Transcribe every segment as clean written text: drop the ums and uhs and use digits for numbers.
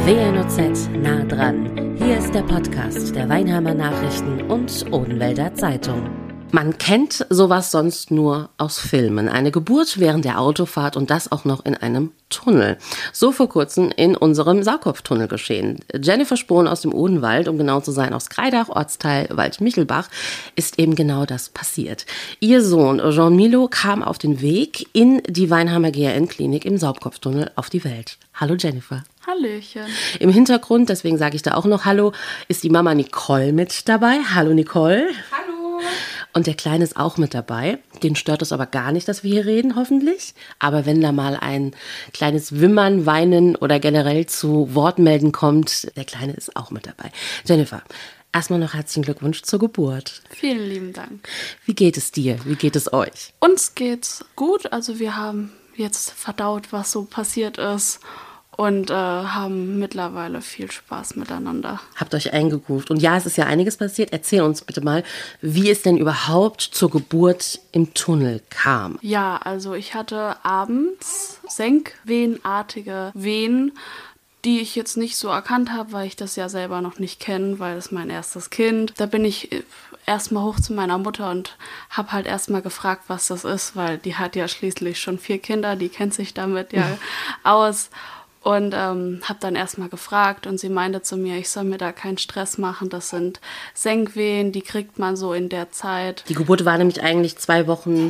WNOZ nah dran. Hier ist der Podcast der Weinheimer Nachrichten und Odenwälder Zeitung. Man kennt sowas sonst nur aus Filmen. Eine Geburt während der Autofahrt und das auch noch in einem Tunnel. So vor kurzem in unserem Saukopftunnel geschehen. Jennifer Spohn aus dem Odenwald, um genau zu sein, aus Kreidach, Ortsteil Waldmichelbach, ist eben genau das passiert. Ihr Sohn Jean Milo kam auf den Weg in die Weinheimer GRN-Klinik im Saukopftunnel auf die Welt. Hallo Jennifer. Hallöchen. Im Hintergrund, deswegen sage ich da auch noch Hallo, ist die Mama Nicole mit dabei. Hallo Nicole. Hallo. Und der Kleine ist auch mit dabei. Den stört es aber gar nicht, dass wir hier reden, hoffentlich. Aber wenn da mal ein kleines Wimmern, Weinen oder generell zu Wortmelden kommt, der Kleine ist auch mit dabei. Jennifer, erstmal noch herzlichen Glückwunsch zur Geburt. Vielen lieben Dank. Wie geht es dir? Wie geht es euch? Uns geht's gut. Also wir haben jetzt verdaut, was so passiert ist. Und haben mittlerweile viel Spaß miteinander. Habt euch eingegroovt. Und ja, es ist ja einiges passiert. Erzähl uns bitte mal, wie es denn überhaupt zur Geburt im Tunnel kam. Ja, also ich hatte abends senkwehenartige Wehen, die ich jetzt nicht so erkannt habe, weil ich das ja selber noch nicht kenne, weil das mein erstes Kind. Da bin ich erstmal hoch zu meiner Mutter und habe halt erstmal gefragt, was das ist, weil die hat ja schließlich schon 4 Kinder, die kennt sich damit ja aus. Und habe dann erstmal gefragt und sie meinte zu mir, ich soll mir da keinen Stress machen. Das sind Senkwehen, die kriegt man so in der Zeit. Die Geburt war nämlich eigentlich 2 Wochen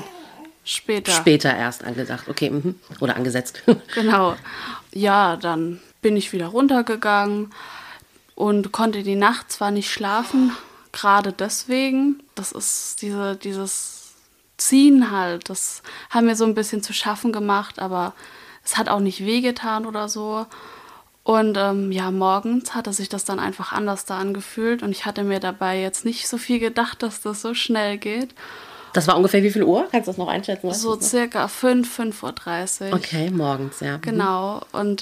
später erst angedacht. Okay, oder angesetzt. Genau. Ja, dann bin ich wieder runtergegangen und konnte die Nacht zwar nicht schlafen, gerade deswegen. Das ist dieses Ziehen halt, das haben mir so ein bisschen zu schaffen gemacht, aber es hat auch nicht wehgetan oder so. Und morgens hatte sich das dann einfach anders da angefühlt. Und ich hatte mir dabei jetzt nicht so viel gedacht, dass das so schnell geht. Das war ungefähr wie viel Uhr? Kannst du das noch einschätzen? So circa 5:30 Uhr. Okay, morgens, ja. Genau. Und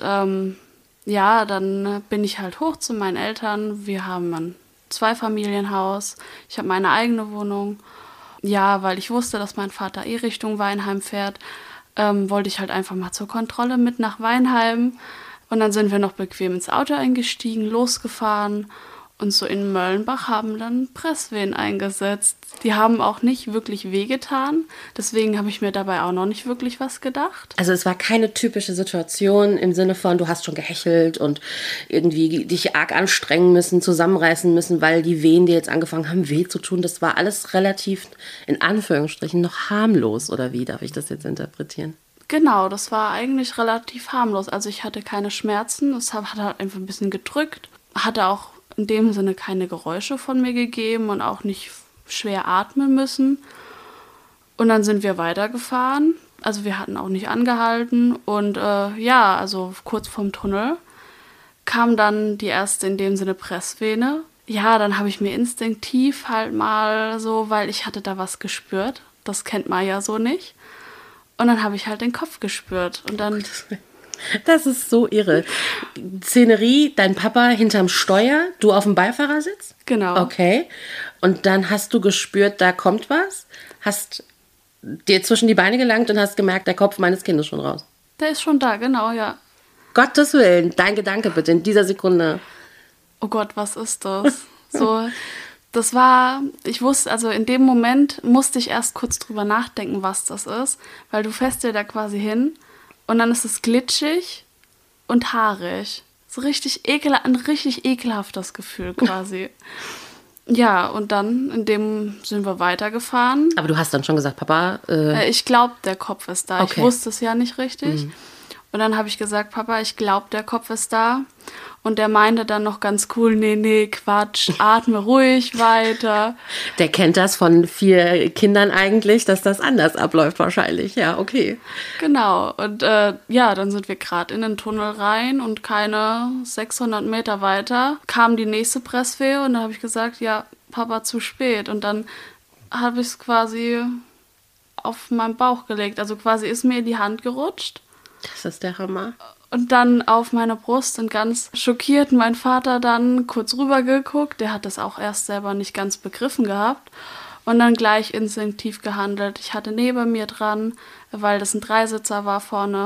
dann bin ich halt hoch zu meinen Eltern. Wir haben ein 2-Familienhaus. Ich habe meine eigene Wohnung. Ja, weil ich wusste, dass mein Vater Richtung Weinheim fährt. Wollte ich halt einfach mal zur Kontrolle mit nach Weinheim. Und dann sind wir noch bequem ins Auto eingestiegen, losgefahren. Und so in Möllenbach haben dann Presswehen eingesetzt. Die haben auch nicht wirklich wehgetan. Deswegen habe ich mir dabei auch noch nicht wirklich was gedacht. Also es war keine typische Situation im Sinne von, du hast schon gehechelt und irgendwie dich arg anstrengen müssen, zusammenreißen müssen, weil die Wehen dir jetzt angefangen haben, weh zu tun. Das war alles relativ, in Anführungsstrichen, noch harmlos. Oder wie darf ich das jetzt interpretieren? Genau, das war eigentlich relativ harmlos. Also ich hatte keine Schmerzen. Es hat halt einfach ein bisschen gedrückt. Hatte auch in dem Sinne keine Geräusche von mir gegeben und auch nicht schwer atmen müssen. Und dann sind wir weitergefahren. Also wir hatten auch nicht angehalten. Und also kurz vorm Tunnel kam dann die erste in dem Sinne Pressvene. Ja, dann habe ich mir instinktiv halt mal so, weil ich hatte da was gespürt. Das kennt man ja so nicht. Und dann habe ich halt den Kopf gespürt. Und dann... Das ist so irre. Szenerie, dein Papa hinterm Steuer, du auf dem Beifahrersitz? Genau. Okay. Und dann hast du gespürt, da kommt was, hast dir zwischen die Beine gelangt und hast gemerkt, der Kopf meines Kindes ist schon raus. Der ist schon da, genau, ja. Gottes Willen, dein Gedanke bitte in dieser Sekunde. Oh Gott, was ist das? So, das war, ich wusste, also in dem Moment musste ich erst kurz drüber nachdenken, was das ist, weil du fährst dir da quasi hin. Und dann ist es glitschig und haarig. So richtig ein richtig ekelhaftes Gefühl quasi. Ja, und dann sind wir weitergefahren. Aber du hast dann schon gesagt, Papa... Ich glaube, der Kopf ist da. Okay. Ich wusste es ja nicht richtig. Und dann habe ich gesagt, Papa, ich glaube, der Kopf ist da. Und der meinte dann noch ganz cool, nee, Quatsch, atme ruhig weiter. Der kennt das von 4 Kindern eigentlich, dass das anders abläuft wahrscheinlich. Ja, okay. Genau. Und dann sind wir gerade in den Tunnel rein und keine 600 Meter weiter kam die nächste Presswehe. Und dann habe ich gesagt, ja, Papa, zu spät. Und dann habe ich es quasi auf meinen Bauch gelegt. Also quasi ist mir in die Hand gerutscht. Das ist der Hammer. Und dann auf meine Brust und ganz schockiert mein Vater dann kurz rüber geguckt. Der hat das auch erst selber nicht ganz begriffen gehabt. Und dann gleich instinktiv gehandelt. Ich hatte neben mir dran, weil das ein Dreisitzer war vorne,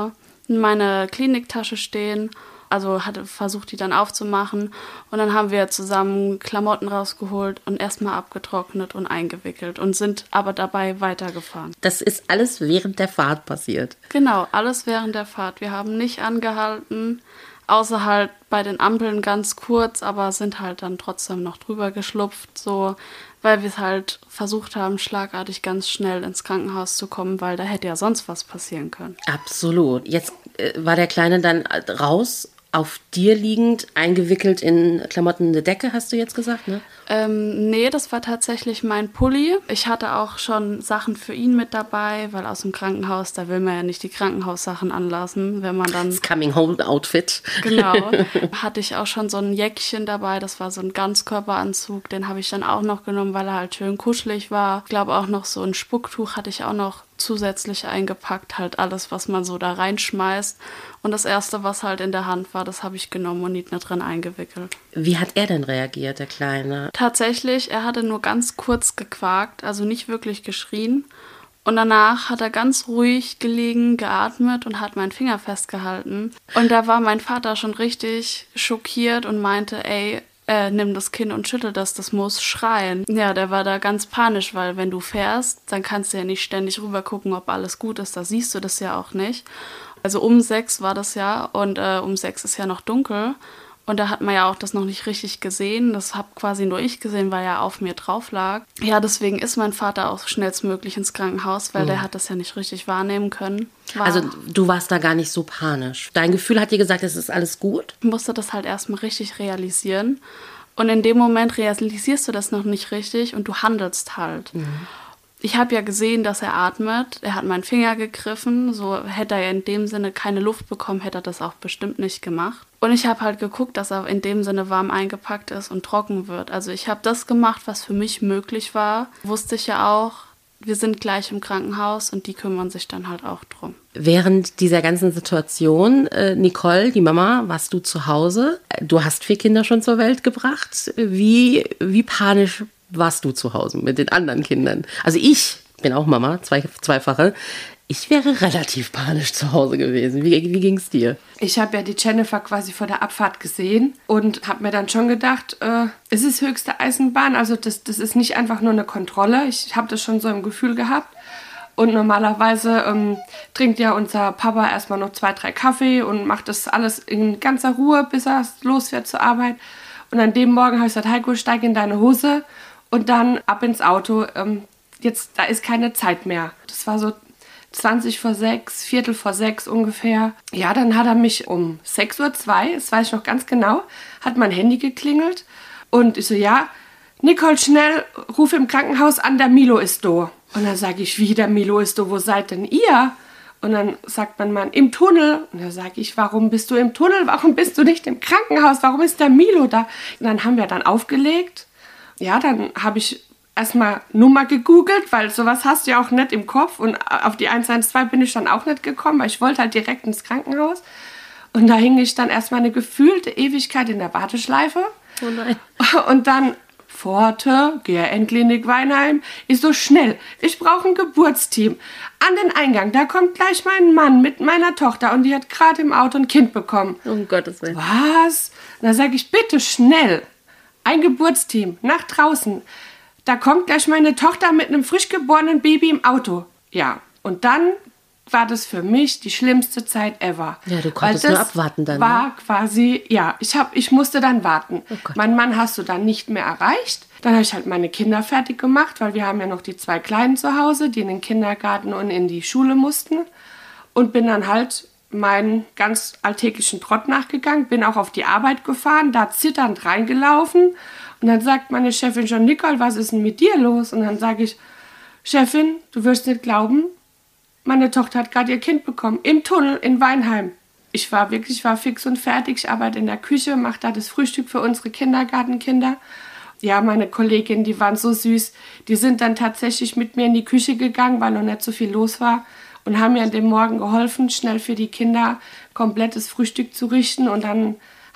meine Kliniktasche stehen. Also hatte versucht, die dann aufzumachen. Und dann haben wir zusammen Klamotten rausgeholt und erstmal abgetrocknet und eingewickelt und sind aber dabei weitergefahren. Das ist alles während der Fahrt passiert. Genau, alles während der Fahrt. Wir haben nicht angehalten, außer halt bei den Ampeln ganz kurz, aber sind halt dann trotzdem noch drüber geschlupft, so, weil wir es halt versucht haben, schlagartig ganz schnell ins Krankenhaus zu kommen, weil da hätte ja sonst was passieren können. Absolut. Jetzt war der Kleine dann raus, auf dir liegend, eingewickelt in Klamotten in der Decke, hast du jetzt gesagt, ne? Nee, das war tatsächlich mein Pulli. Ich hatte auch schon Sachen für ihn mit dabei, weil aus dem Krankenhaus, da will man ja nicht die Krankenhaussachen anlassen, wenn man dann... Das Coming-Home-Outfit. Genau. Hatte ich auch schon so ein Jäckchen dabei, das war so ein Ganzkörperanzug, den habe ich dann auch noch genommen, weil er halt schön kuschelig war. Ich glaube auch noch so ein Spucktuch hatte ich auch noch zusätzlich eingepackt, halt alles, was man so da reinschmeißt. Und das Erste, was halt in der Hand war, das habe ich genommen und ihn da drin eingewickelt. Wie hat er denn reagiert, der Kleine? Tatsächlich, er hatte nur ganz kurz gequakt, also nicht wirklich geschrien. Und danach hat er ganz ruhig gelegen, geatmet und hat meinen Finger festgehalten. Und da war mein Vater schon richtig schockiert und meinte, ey, nimm das Kind und schüttel das muss schreien. Ja, der war da ganz panisch, weil wenn du fährst, dann kannst du ja nicht ständig rüber gucken, ob alles gut ist. Da siehst du das ja auch nicht. Also um 6 war das ja und um 6 ist ja noch dunkel. Und da hat man ja auch das noch nicht richtig gesehen. Das habe quasi nur ich gesehen, weil er auf mir drauf lag. Ja, deswegen ist mein Vater auch schnellstmöglich ins Krankenhaus, weil der hat das ja nicht richtig wahrnehmen können. Also du warst da gar nicht so panisch. Dein Gefühl hat dir gesagt, es ist alles gut? Ich musste das halt erstmal richtig realisieren. Und in dem Moment realisierst du das noch nicht richtig und du handelst halt. Mhm. Ich habe ja gesehen, dass er atmet. Er hat meinen Finger gegriffen. So hätte er in dem Sinne keine Luft bekommen, hätte er das auch bestimmt nicht gemacht. Und ich habe halt geguckt, dass er in dem Sinne warm eingepackt ist und trocken wird. Also ich habe das gemacht, was für mich möglich war. Wusste ich ja auch, wir sind gleich im Krankenhaus und die kümmern sich dann halt auch drum. Während dieser ganzen Situation, Nicole, die Mama, warst du zu Hause. Du hast 4 Kinder schon zur Welt gebracht. Wie panisch warst du zu Hause mit den anderen Kindern? Also ich bin auch Mama, zweifache. Ich wäre relativ panisch zu Hause gewesen. Wie ging es dir? Ich habe ja die Jennifer quasi vor der Abfahrt gesehen und habe mir dann schon gedacht, es ist höchste Eisenbahn, also das ist nicht einfach nur eine Kontrolle. Ich habe das schon so im Gefühl gehabt. Und normalerweise trinkt ja unser Papa erstmal noch 2, 3 Kaffee und macht das alles in ganzer Ruhe, bis er losfährt zur Arbeit. Und an dem Morgen habe ich gesagt, Heiko, steig in deine Hose und dann ab ins Auto. Jetzt, da ist keine Zeit mehr. Das war so 20 vor 6, Viertel vor 6 ungefähr. Ja, dann hat er mich um 6:02 Uhr, das weiß ich noch ganz genau, hat mein Handy geklingelt. Und ich so, ja, Nicole, schnell, ruf im Krankenhaus an, der Milo ist da. Und dann sage ich, wie, der Milo ist da, wo seid denn ihr? Und dann sagt mein Mann, im Tunnel. Und dann sage ich, warum bist du im Tunnel? Warum bist du nicht im Krankenhaus? Warum ist der Milo da? Und dann haben wir dann aufgelegt. Ja, dann habe ich erstmal Nummer gegoogelt, weil sowas hast du ja auch nicht im Kopf. Und auf die 112 bin ich dann auch nicht gekommen, weil ich wollte halt direkt ins Krankenhaus. Und da hing ich dann erstmal eine gefühlte Ewigkeit in der Warteschleife. Oh nein. Und dann Pforte, GRN-Klinik Weinheim, ist so schnell. Ich brauche ein Geburtsteam. An den Eingang, da kommt gleich mein Mann mit meiner Tochter und die hat gerade im Auto ein Kind bekommen. Um Gottes Willen. Was? Und dann sage ich, bitte schnell, ein Geburtsteam, nach draußen. Da kommt gleich meine Tochter mit einem frisch geborenen Baby im Auto. Ja, und dann war das für mich die schlimmste Zeit ever. Ja, du konntest nur abwarten dann. War quasi, ja, ich musste dann warten. Oh Gott. Mein Mann hast du dann nicht mehr erreicht. Dann habe ich halt meine Kinder fertig gemacht, weil wir haben ja noch die 2 Kleinen zu Hause, die in den Kindergarten und in die Schule mussten. Und bin dann halt meinen ganz alltäglichen Trott nachgegangen, bin auch auf die Arbeit gefahren, da zitternd reingelaufen. Und dann sagt meine Chefin schon, Nicole, was ist denn mit dir los? Und dann sage ich, Chefin, du wirst nicht glauben, meine Tochter hat gerade ihr Kind bekommen, im Tunnel in Weinheim. Ich war fix und fertig. Ich arbeite in der Küche, mache da das Frühstück für unsere Kindergartenkinder. Ja, meine Kolleginnen, die waren so süß. Die sind dann tatsächlich mit mir in die Küche gegangen, weil noch nicht so viel los war. Und haben mir an dem Morgen geholfen, schnell für die Kinder komplettes Frühstück zu richten. Und dann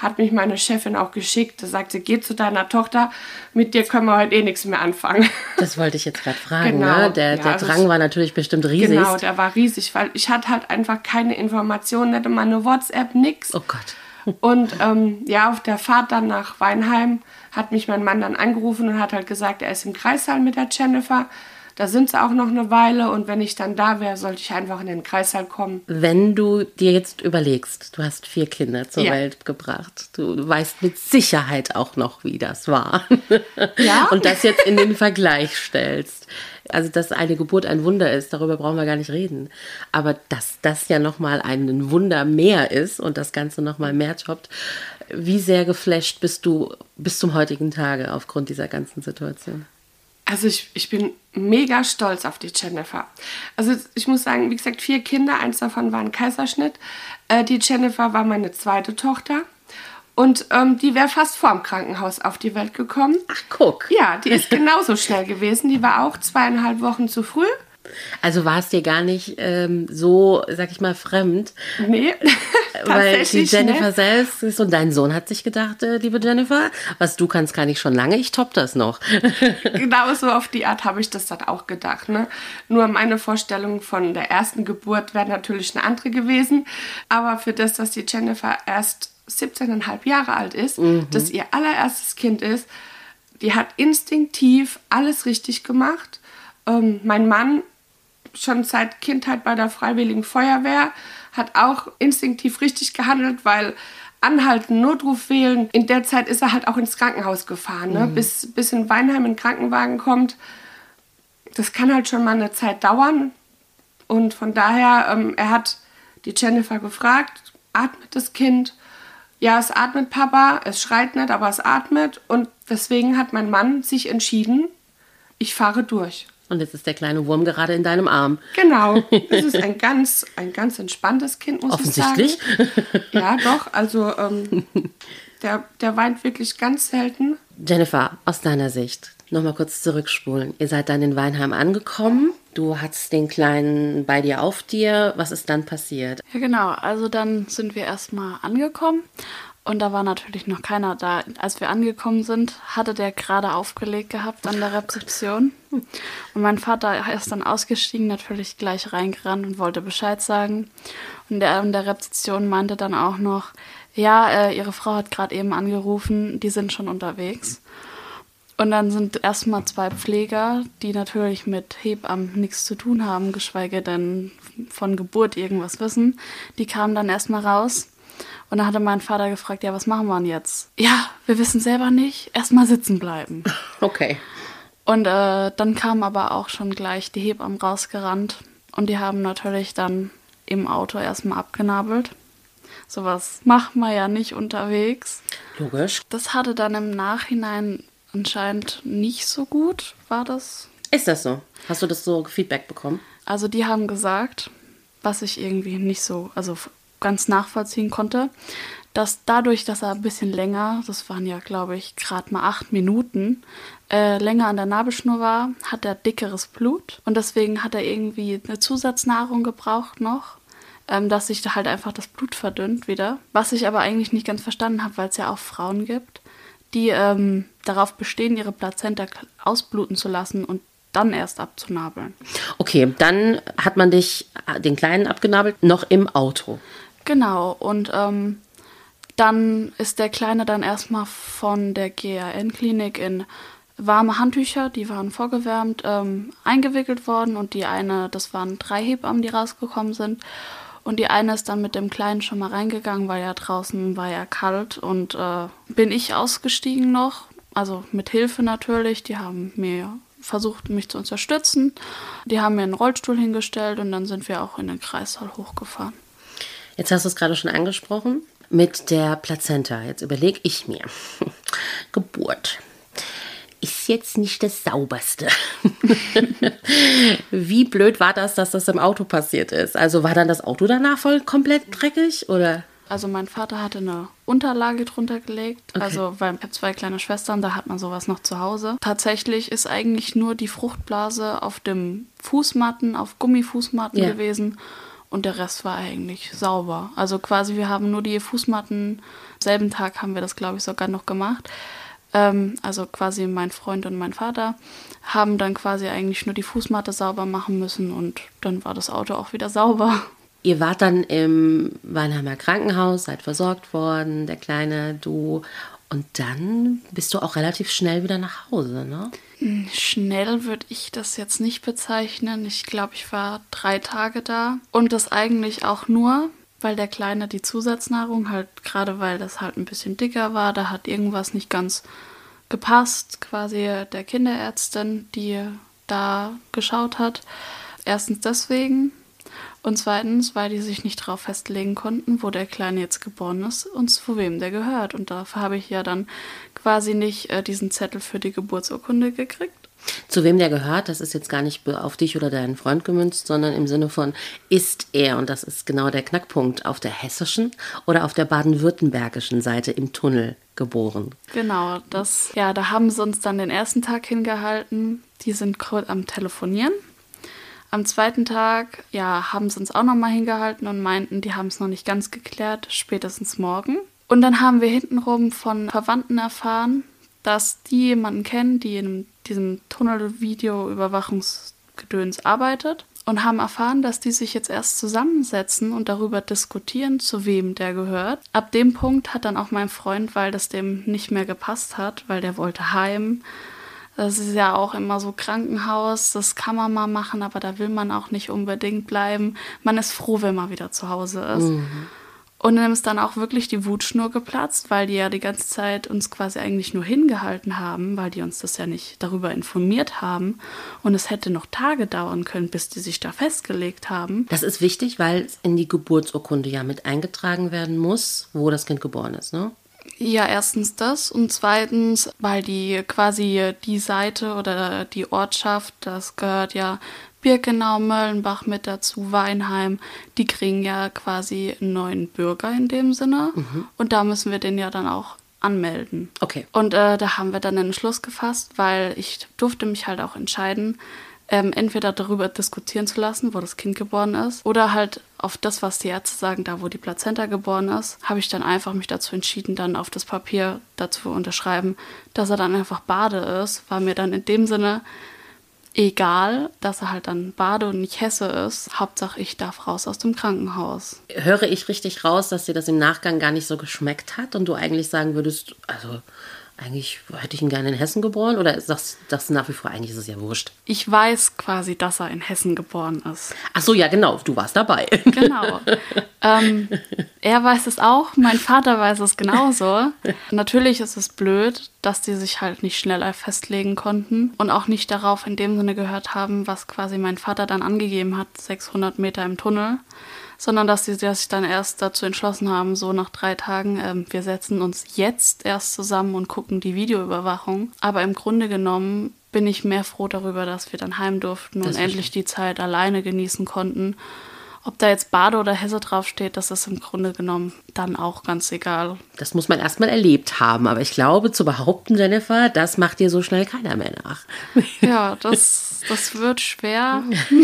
hat mich meine Chefin auch geschickt. Da sagte, geh zu deiner Tochter, mit dir können wir heute nichts mehr anfangen. Das wollte ich jetzt gerade fragen. Genau. Ne? Der Drang war natürlich bestimmt riesig. Genau, der war riesig, weil ich hatte halt einfach keine Informationen, nicht mal eine WhatsApp, nix. Oh Gott. Und auf der Fahrt dann nach Weinheim hat mich mein Mann dann angerufen und hat halt gesagt, er ist im Kreissaal mit der Jennifer. Da sind sie auch noch eine Weile und wenn ich dann da wäre, sollte ich einfach in den Kreissaal kommen. Wenn du dir jetzt überlegst, du hast 4 Kinder zur Welt gebracht, du weißt mit Sicherheit auch noch, wie das war. Ja. Und das jetzt in den Vergleich stellst. Also, dass eine Geburt ein Wunder ist, darüber brauchen wir gar nicht reden. Aber dass das ja nochmal ein Wunder mehr ist und das Ganze nochmal mehr toppt, wie sehr geflasht bist du bis zum heutigen Tage aufgrund dieser ganzen Situation? Also ich bin mega stolz auf die Jennifer. Also ich muss sagen, wie gesagt, 4 Kinder, 1 davon war ein Kaiserschnitt. Die Jennifer war meine zweite Tochter und die wäre fast vorm Krankenhaus auf die Welt gekommen. Ach, guck. Ja, die ist genauso schnell gewesen. Die war auch 2,5 Wochen zu früh. Also war es dir gar nicht so, sag ich mal, fremd. Nee, Weil die tatsächlich Jennifer nicht. selbst ist und dein Sohn hat sich gedacht, liebe Jennifer, was du kannst, kann ich schon lange, ich topp das noch. Genau so auf die Art habe ich das dann auch gedacht. Ne? Nur meine Vorstellung von der ersten Geburt wäre natürlich eine andere gewesen. Aber für das, dass die Jennifer erst 17,5 Jahre alt ist, das ihr allererstes Kind ist, die hat instinktiv alles richtig gemacht. Mein Mann, schon seit Kindheit bei der Freiwilligen Feuerwehr, hat auch instinktiv richtig gehandelt, weil anhalten, Notruf wählen, in der Zeit ist er halt auch ins Krankenhaus gefahren, ne? Bis in Weinheim ein Krankenwagen kommt. Das kann halt schon mal eine Zeit dauern und von daher, er hat die Jennifer gefragt, atmet das Kind? Ja, es atmet, Papa, es schreit nicht, aber es atmet und deswegen hat mein Mann sich entschieden, ich fahre durch. Und jetzt ist der kleine Wurm gerade in deinem Arm. Genau, es ist ein ganz entspanntes Kind, muss ich sagen. Offensichtlich. Ja, doch, also der weint wirklich ganz selten. Jennifer, aus deiner Sicht, nochmal kurz zurückspulen. Ihr seid dann in Weinheim angekommen. Du hattest den Kleinen bei dir auf dir. Was ist dann passiert? Ja, genau. Also dann sind wir erstmal angekommen und da war natürlich noch keiner da. Als wir angekommen sind, hatte der gerade aufgelegt gehabt an der Rezeption. Und mein Vater ist dann ausgestiegen, natürlich gleich reingerannt und wollte Bescheid sagen. Und der in der Rezeption meinte dann auch noch, ja, ihre Frau hat gerade eben angerufen, die sind schon unterwegs. Und dann sind erstmal 2 Pfleger, die natürlich mit Hebammen nichts zu tun haben, geschweige denn von Geburt irgendwas wissen. Die kamen dann erstmal raus. Und dann hatte mein Vater gefragt, ja, was machen wir denn jetzt? Ja, wir wissen selber nicht, erstmal sitzen bleiben. Okay. Und dann kamen aber auch schon gleich die Hebammen rausgerannt. Und die haben natürlich dann im Auto erstmal abgenabelt. Sowas macht man ja nicht unterwegs. Logisch. Das hatte dann im Nachhinein anscheinend nicht so gut, war das? Ist das so? Hast du das so Feedback bekommen? Also die haben gesagt, was ich irgendwie nicht so, also ganz nachvollziehen konnte, dass dadurch, dass er ein bisschen länger, das waren ja, glaube ich, gerade mal 8 Minuten, länger an der Nabelschnur war, hat er dickeres Blut. Und deswegen hat er irgendwie eine Zusatznahrung gebraucht noch, dass sich da halt einfach das Blut verdünnt wieder. Was ich aber eigentlich nicht ganz verstanden habe, weil es ja auch Frauen gibt, die darauf bestehen, ihre Plazenta ausbluten zu lassen und dann erst abzunabeln. Okay, dann hat man dich, den Kleinen, abgenabelt, noch im Auto. Genau, und dann ist der Kleine dann erstmal von der GRN-Klinik in warme Handtücher, die waren vorgewärmt, eingewickelt worden und die eine, das waren 3 Hebammen, die rausgekommen sind. Und die eine ist dann mit dem Kleinen schon mal reingegangen, weil ja draußen war ja kalt und bin ich ausgestiegen noch, also mit Hilfe natürlich, die haben mir versucht, mich zu unterstützen. Die haben mir einen Rollstuhl hingestellt und dann sind wir auch in den Kreissaal hochgefahren. Jetzt hast du es gerade schon angesprochen, mit der Plazenta. Jetzt überlege ich mir, Geburt ist jetzt nicht das Sauberste. Wie blöd war das, dass das im Auto passiert ist? Also war dann das Auto danach voll komplett dreckig, oder? Also mein Vater hatte eine Unterlage drunter gelegt, Okay. also weil ich habe 2 kleine Schwestern, da hat man sowas noch zu Hause. Tatsächlich ist eigentlich nur die Fruchtblase auf dem Fußmatten, auf Gummifußmatten Ja. gewesen und der Rest war eigentlich sauber. Also quasi, wir haben nur die Fußmatten, am selben Tag haben wir das, glaube ich, sogar noch gemacht. Also quasi mein Freund und mein Vater haben dann quasi eigentlich nur die Fußmatte sauber machen müssen und dann war das Auto auch wieder sauber. Ihr wart dann im Weinheimer Krankenhaus, seid versorgt worden, der Kleine, du. Und dann bist du auch relativ schnell wieder nach Hause, ne? Schnell würde ich das jetzt nicht bezeichnen. Ich glaube, ich war 3 Tage da. Und das eigentlich auch nur, weil der Kleine die Zusatznahrung halt, gerade weil das halt ein bisschen dicker war, da hat irgendwas nicht ganz gepasst, quasi der Kinderärztin, die da geschaut hat. Erstens deswegen und zweitens, weil die sich nicht darauf festlegen konnten, wo der Kleine jetzt geboren ist und zu wem der gehört. Und dafür habe ich ja dann quasi nicht diesen Zettel für die Geburtsurkunde gekriegt. Zu wem der gehört, das ist jetzt gar nicht auf dich oder deinen Freund gemünzt, sondern im Sinne von, ist er, und das ist genau der Knackpunkt, auf der hessischen oder auf der baden-württembergischen Seite im Tunnel geboren? Genau, da haben sie uns dann den ersten Tag hingehalten. Die sind kurz am Telefonieren. Am zweiten Tag, haben sie uns auch nochmal hingehalten und meinten, die haben es noch nicht ganz geklärt, spätestens morgen. Und dann haben wir hintenrum von Verwandten erfahren, dass die jemanden kennen, die in diesem Tunnel-Video-Überwachungsgedöns arbeitet und haben erfahren, dass die sich jetzt erst zusammensetzen und darüber diskutieren, zu wem der gehört. Ab dem Punkt hat dann auch mein Freund, weil das dem nicht mehr gepasst hat, weil der wollte heim. Das ist ja auch immer so Krankenhaus, das kann man mal machen, aber da will man auch nicht unbedingt bleiben. Man ist froh, wenn man wieder zu Hause ist. Und dann ist dann auch wirklich die Wutschnur geplatzt, weil die ja die ganze Zeit uns quasi eigentlich nur hingehalten haben, weil die uns das ja nicht darüber informiert haben. Und es hätte noch Tage dauern können, bis die sich da festgelegt haben. Das ist wichtig, weil es in die Geburtsurkunde ja mit eingetragen werden muss, wo das Kind geboren ist, ne? Ja, erstens das und zweitens, weil die quasi die Seite oder die Ortschaft, das gehört ja Birkenau, Möllenbach mit dazu, Weinheim, die kriegen ja quasi einen neuen Bürger in dem Sinne und da müssen wir den ja dann auch anmelden. Okay. Und da haben wir dann einen Entschluss gefasst, weil ich durfte mich halt auch entscheiden, entweder darüber diskutieren zu lassen, wo das Kind geboren ist, oder halt auf das, was die Ärzte sagen, da wo die Plazenta geboren ist, habe ich dann einfach mich dazu entschieden, dann auf das Papier dazu unterschreiben, dass er dann einfach Bade ist. War mir dann in dem Sinne egal, dass er halt dann Bade und nicht Hesse ist. Hauptsache, ich darf raus aus dem Krankenhaus. Höre ich richtig raus, dass dir das im Nachgang gar nicht so geschmeckt hat und du eigentlich sagen würdest, also eigentlich hätte ich ihn gerne in Hessen geboren, oder sagst du nach wie vor, eigentlich ist es ja wurscht? Ich weiß quasi, dass er in Hessen geboren ist. Ach so, ja genau, du warst dabei. Genau. Er weiß es auch, mein Vater weiß es genauso. Natürlich ist es blöd, dass die sich halt nicht schneller festlegen konnten und auch nicht darauf in dem Sinne gehört haben, was quasi mein Vater dann angegeben hat, 600 Meter im Tunnel, sondern dass sie sich dann erst dazu entschlossen haben, so nach 3 Tagen, wir setzen uns jetzt erst zusammen und gucken die Videoüberwachung. Aber im Grunde genommen bin ich mehr froh darüber, dass wir dann heim durften und endlich die Zeit alleine genießen konnten. Ob da jetzt Bade oder Hesse draufsteht, das ist im Grunde genommen dann auch ganz egal. Das muss man erstmal erlebt haben, aber ich glaube, zu behaupten, Jennifer, das macht dir so schnell keiner mehr nach. Ja, das wird schwer,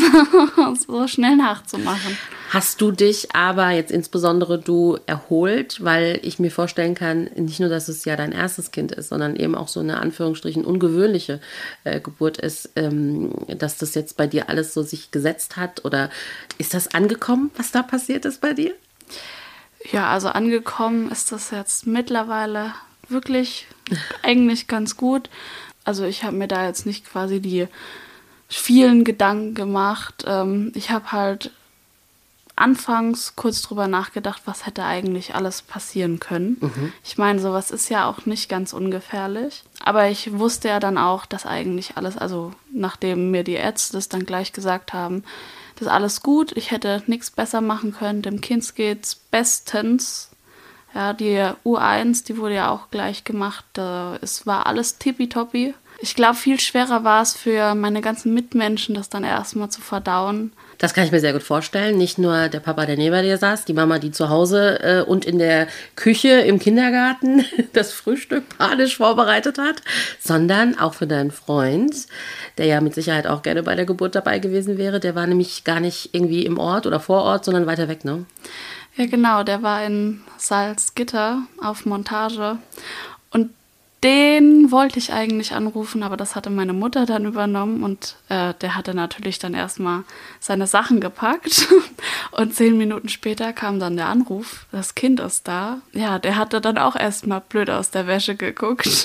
so schnell nachzumachen. Hast du dich aber jetzt insbesondere du erholt, weil ich mir vorstellen kann, nicht nur, dass es ja dein erstes Kind ist, sondern eben auch so eine Anführungsstrichen ungewöhnliche Geburt ist, dass das jetzt bei dir alles so sich gesetzt hat, oder ist das angekommen, was da passiert ist bei dir? Ja, also angekommen ist das jetzt mittlerweile wirklich eigentlich ganz gut. Also ich habe mir da jetzt nicht quasi die vielen Gedanken gemacht. Ich habe halt anfangs kurz drüber nachgedacht, was hätte eigentlich alles passieren können. Ich meine, sowas ist ja auch nicht ganz ungefährlich. Aber ich wusste ja dann auch, dass eigentlich alles, also nachdem mir die Ärzte das dann gleich gesagt haben, das ist alles gut, ich hätte nichts besser machen können, dem Kind geht's bestens. Ja, die U1, die wurde ja auch gleich gemacht, es war alles tippitoppi. Ich glaube, viel schwerer war es für meine ganzen Mitmenschen, das dann erstmal zu verdauen. Das kann ich mir sehr gut vorstellen. Nicht nur der Papa, der neben dir saß, die Mama, die zu Hause und in der Küche im Kindergarten das Frühstück panisch vorbereitet hat, sondern auch für deinen Freund, der ja mit Sicherheit auch gerne bei der Geburt dabei gewesen wäre. Der war nämlich gar nicht irgendwie im Ort oder vor Ort, sondern weiter weg, ne? Ja, genau. Der war in Salzgitter auf Montage. Und den wollte ich eigentlich anrufen, aber das hatte meine Mutter dann übernommen und der hatte natürlich dann erstmal seine Sachen gepackt und 10 Minuten später kam dann der Anruf, das Kind ist da. Ja, der hatte dann auch erstmal blöd aus der Wäsche geguckt.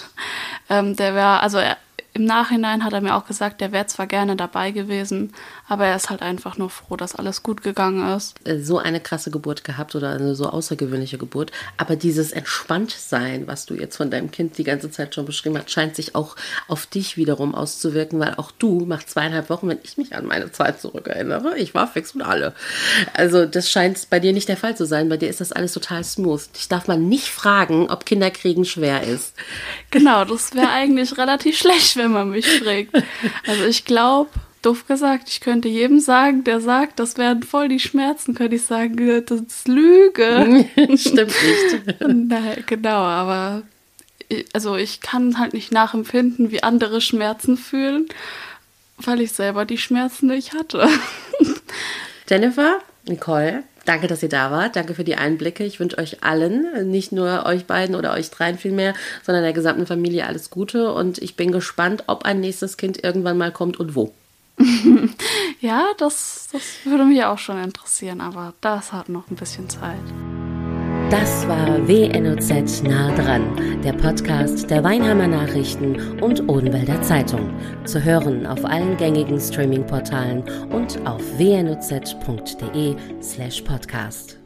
Im Nachhinein hat er mir auch gesagt, der wäre zwar gerne dabei gewesen, aber er ist halt einfach nur froh, dass alles gut gegangen ist. So eine krasse Geburt gehabt oder eine so außergewöhnliche Geburt. Aber dieses Entspanntsein, was du jetzt von deinem Kind die ganze Zeit schon beschrieben hast, scheint sich auch auf dich wiederum auszuwirken, weil auch du nach 2,5 Wochen, wenn ich mich an meine Zeit zurückerinnere, ich war fix und alle. Also das scheint bei dir nicht der Fall zu sein. Bei dir ist das alles total smooth. Dich darf man nicht fragen, ob Kinderkriegen schwer ist. Genau, das wäre eigentlich relativ schlecht, wenn man mich fragt. Also ich glaube, doof gesagt, ich könnte jedem sagen, der sagt, das wären voll die Schmerzen, könnte ich sagen, das ist Lüge. Stimmt nicht. Nein, genau, aber ich kann halt nicht nachempfinden, wie andere Schmerzen fühlen, weil ich selber die Schmerzen nicht hatte. Jennifer, Nicole, danke, dass ihr da wart. Danke für die Einblicke. Ich wünsche euch allen, nicht nur euch beiden oder euch dreien vielmehr, sondern der gesamten Familie alles Gute. Und ich bin gespannt, ob ein nächstes Kind irgendwann mal kommt und wo. Ja, das würde mich auch schon interessieren, aber das hat noch ein bisschen Zeit. Das war WNOZ nah dran, der Podcast der Weinheimer Nachrichten und Odenwälder Zeitung. Zu hören auf allen gängigen Streaming-Portalen und auf wnoz.de/podcast.